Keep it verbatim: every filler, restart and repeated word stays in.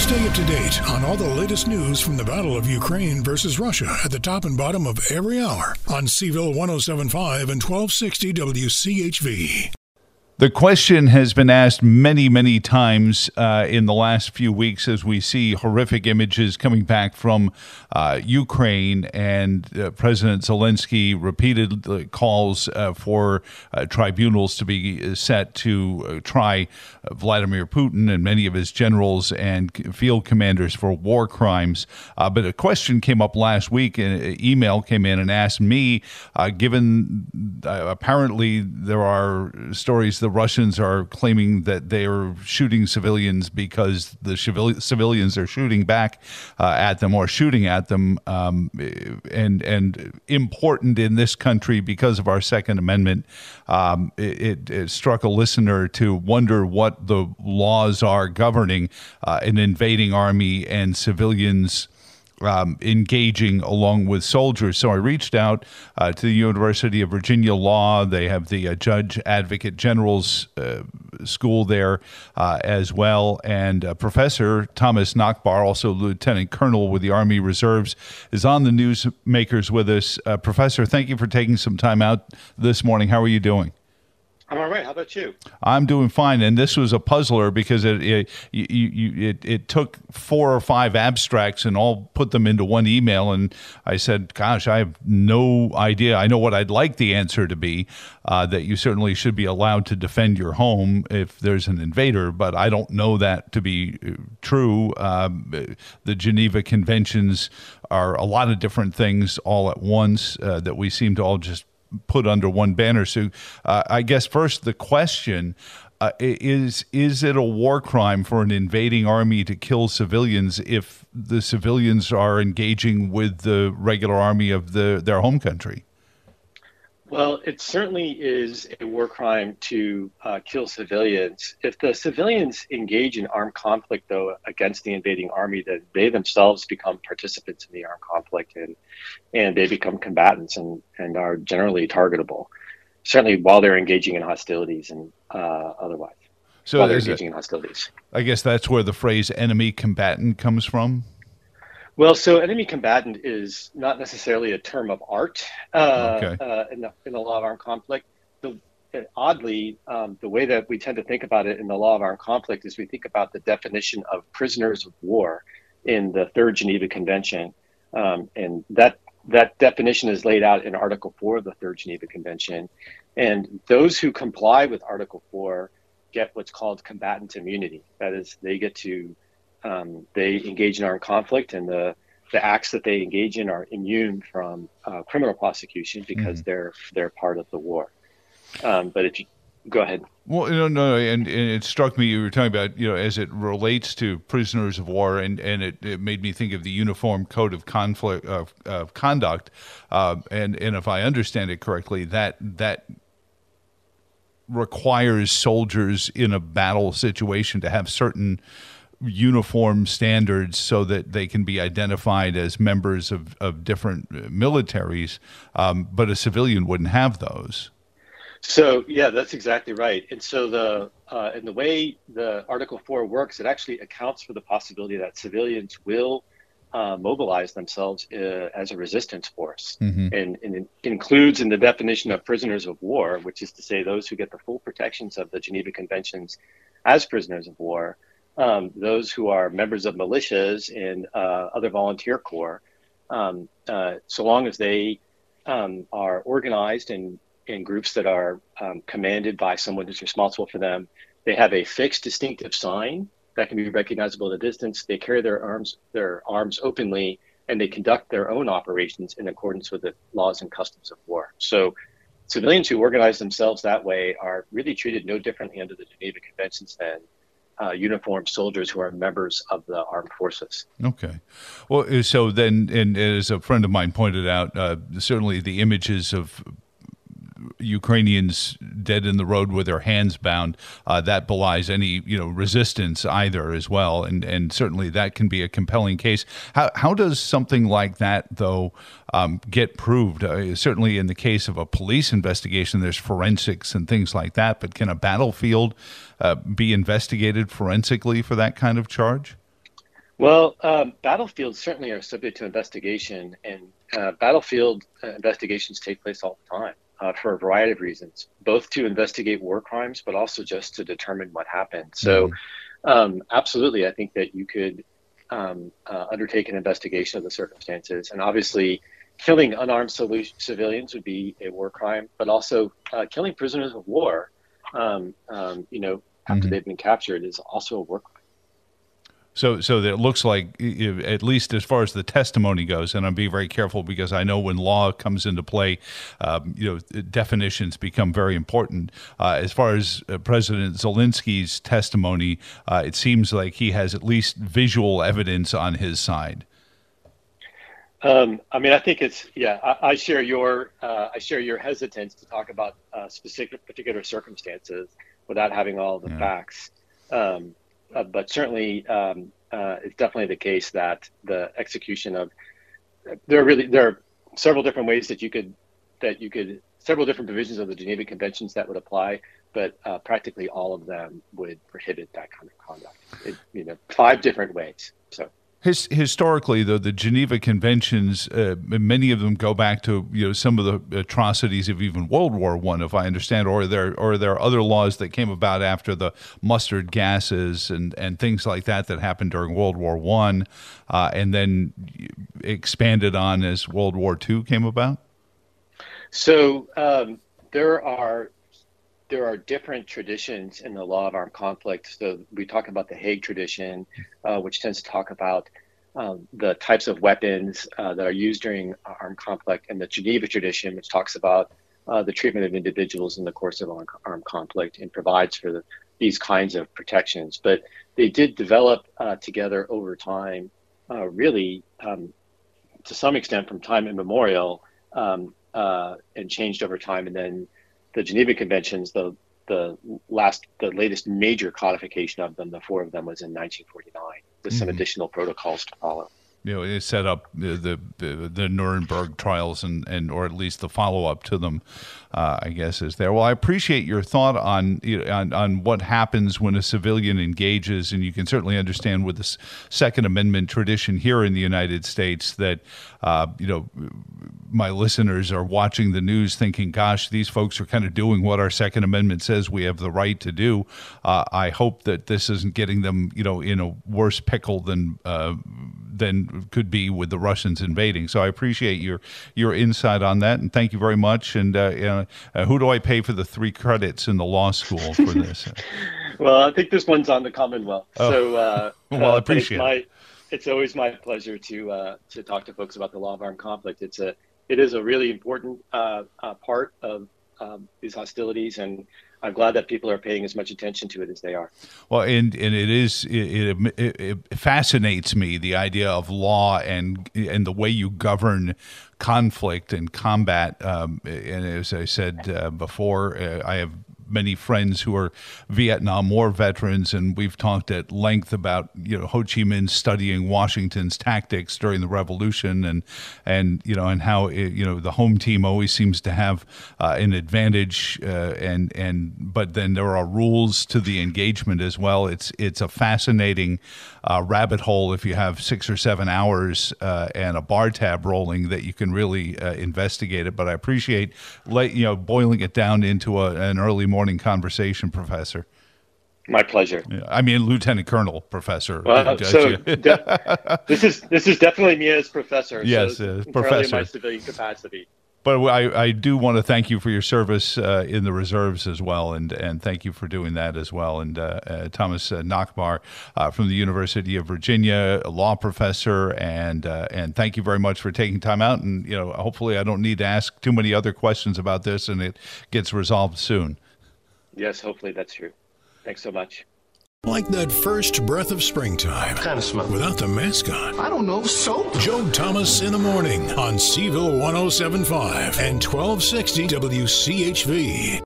Stay up to date on all the latest news from the Battle of Ukraine versus Russia at the top and bottom of every hour on Seville one oh seven point five and twelve sixty W C H V. The question has been asked many, many times uh, in the last few weeks as we see horrific images coming back from uh, Ukraine, and uh, President Zelensky repeated calls uh, for uh, tribunals to be set to uh, try uh, Vladimir Putin and many of his generals and field commanders for war crimes. Uh, but a question came up last week, an email came in and asked me, uh, given uh, apparently there are stories that the Russians are claiming that they are shooting civilians because the civilians are shooting back uh, at them or shooting at them, um, and and important in this country because of our Second Amendment. Um, it, it struck a listener to wonder what the laws are governing uh, an invading army and civilians Um, engaging along with soldiers. So I reached out uh, to the University of Virginia Law. They have the uh, Judge Advocate General's uh, school there uh, as well. And uh, Professor Thomas Nachbar, also Lieutenant Colonel with the Army Reserves, is on the Newsmakers with us. Uh, Professor, thank you for taking some time out this morning. How are you doing? I'm all right. How about you? I'm doing fine, and this was a puzzler because it it you, you, it, it took four or five abstracts and all put them into one email, and I said, gosh, I have no idea. I know what I'd like the answer to be, uh, that you certainly should be allowed to defend your home if there's an invader, but I don't know that to be true. Um, the Geneva Conventions are a lot of different things all at once uh, that we seem to all just put under one banner. So uh, I guess first the question uh, is, is it a war crime for an invading army to kill civilians if the civilians are engaging with the regular army of the their home country? Well, it certainly is a war crime to uh, kill civilians. If the civilians engage in armed conflict, though, against the invading army, then they themselves become participants in the armed conflict, and and they become combatants and, and are generally targetable, certainly while they're engaging in hostilities and uh, otherwise. So while they're engaging a, in hostilities. I guess that's where the phrase enemy combatant comes from. Well, so enemy combatant is not necessarily a term of art uh, okay. uh, in, the, in the law of armed conflict. The, oddly, um, the way that we tend to think about it in the law of armed conflict is we think about the definition of prisoners of war in the Third Geneva Convention. Um, and that that definition is laid out in Article four of the Third Geneva Convention. And those who comply with Article four get what's called combatant immunity. That is, they get to Um, they engage in armed conflict, and the, the acts that they engage in are immune from uh, criminal prosecution because mm. they're they're part of the war. Um, but if you go ahead. Well, no, no, and, and it struck me you were talking about, you know, as it relates to prisoners of war, and, and it, it made me think of the Uniform Code of Conflict of, of Conduct, uh, and and if I understand it correctly, that that requires soldiers in a battle situation to have certain uniform standards so that they can be identified as members of, of different militaries, um, but a civilian wouldn't have those. So, yeah, that's exactly right. And so the uh, and the way the Article four works, it actually accounts for the possibility that civilians will uh, mobilize themselves uh, as a resistance force. Mm-hmm. And, and it includes in the definition of prisoners of war, which is to say those who get the full protections of the Geneva Conventions as prisoners of war, Um, those who are members of militias and uh, other volunteer corps, um, uh, so long as they um, are organized in, in groups that are um, commanded by someone who's responsible for them, they have a fixed distinctive sign that can be recognizable at a distance. They carry their arms, their arms openly, and they conduct their own operations in accordance with the laws and customs of war. So civilians who organize themselves that way are really treated no differently under the Geneva Conventions than Uh, uniformed soldiers who are members of the armed forces. Okay. Well, so then, and as a friend of mine pointed out, uh, certainly the images of Ukrainians dead in the road with their hands bound, uh, that belies any, you know, resistance either as well. And, and certainly that can be a compelling case. How, how does something like that, though, um, get proved? Uh, certainly in the case of a police investigation, there's forensics and things like that. But can a battlefield uh, be investigated forensically for that kind of charge? Well, um, battlefields certainly are subject to investigation, and uh, battlefield uh, investigations take place all the time uh, for a variety of reasons, both to investigate war crimes, but also just to determine what happened. So, mm-hmm. um, absolutely, I think that you could um, uh, undertake an investigation of the circumstances, and obviously, killing unarmed civilians would be a war crime, but also uh, killing prisoners of war, um, um, you know, after mm-hmm. they've been captured, is also a war crime. So, so that it looks like, at least as far as the testimony goes, and I'm being very careful because I know when law comes into play, um, you know, definitions become very important. Uh, as far as uh, President Zelensky's testimony, uh, it seems like he has at least visual evidence on his side. Um, I mean, I think it's yeah. I, I share your uh, I share your hesitance to talk about uh, specific particular circumstances without having all the yeah. facts. Um, Uh, but certainly, um, uh, it's definitely the case that the execution of there are really there are several different ways that you could that you could several different provisions of the Geneva Conventions that would apply, but uh, practically all of them would prohibit that kind of conduct. It, you know, five different ways. So. His, historically, though, the Geneva Conventions, uh, many of them go back to you know some of the atrocities of even World War One, if I understand, or there or there are other laws that came about after the mustard gases and, and things like that that happened during World War One, uh, and then expanded on as World War Two came about. So um, there are. There are different traditions in the law of armed conflict. So we talk about the Hague tradition, uh, which tends to talk about um, the types of weapons uh, that are used during armed conflict, and the Geneva tradition, which talks about uh, the treatment of individuals in the course of armed conflict and provides for the, these kinds of protections. But they did develop uh, together over time, uh, really, um, to some extent from time immemorial, um, uh, and changed over time. And then the Geneva Conventions, the the last, the latest major codification of them, the four of them, was in nineteen forty-nine, with mm-hmm. some additional protocols to follow. You know, it set up the the, the Nuremberg trials and, and or at least the follow up to them, uh, I guess, is there. Well, I appreciate your thought on, you know, on on what happens when a civilian engages, and you can certainly understand with the Second Amendment tradition here in the United States that, uh, you know, my listeners are watching the news thinking, gosh, these folks are kind of doing what our Second Amendment says we have the right to do. Uh, I hope that this isn't getting them, you know, in a worse pickle than uh, than could be with the Russians invading. So I appreciate your your insight on that, and thank you very much. And uh, uh, who do I pay for the three credits in the law school for this? Well, I think this one's on the Commonwealth. Oh. So uh, well, uh, I appreciate it's my, it. It's always my pleasure to uh, to talk to folks about the law of armed conflict. It's a it is a really important uh, uh, part of um, these hostilities, and I'm glad that people are paying as much attention to it as they are. Well, and and it is it, it, it fascinates me, the idea of law and and the way you govern conflict and combat. Um, and as I said uh, before, uh, I have many friends who are Vietnam War veterans, and we've talked at length about, you know, Ho Chi Minh studying Washington's tactics during the Revolution, and and you know, and how it, you know, the home team always seems to have uh, an advantage, uh, and and but then there are rules to the engagement as well. It's it's a fascinating uh, rabbit hole if you have six or seven hours uh, and a bar tab rolling that you can really uh, investigate it. But I appreciate, you know, boiling it down into a, an early morning morning conversation, Professor. My pleasure. I mean, Lieutenant Colonel, Professor. Well, so de- this is this is definitely me as professor. Yes, so uh, Professor. In my civilian capacity. But I, I do want to thank you for your service uh, in the reserves as well, and, and thank you for doing that as well. And uh, uh, Thomas uh, Nachbar uh, from the University of Virginia, a law professor, and uh, and thank you very much for taking time out. And you know, hopefully, I don't need to ask too many other questions about this, and it gets resolved soon. Yes, hopefully that's true. Thanks so much. Like that first breath of springtime. Kind of smell. Without the mascot. I don't know, soap? Joe Thomas in the morning on Seville one oh seven point five and twelve sixty W C H V.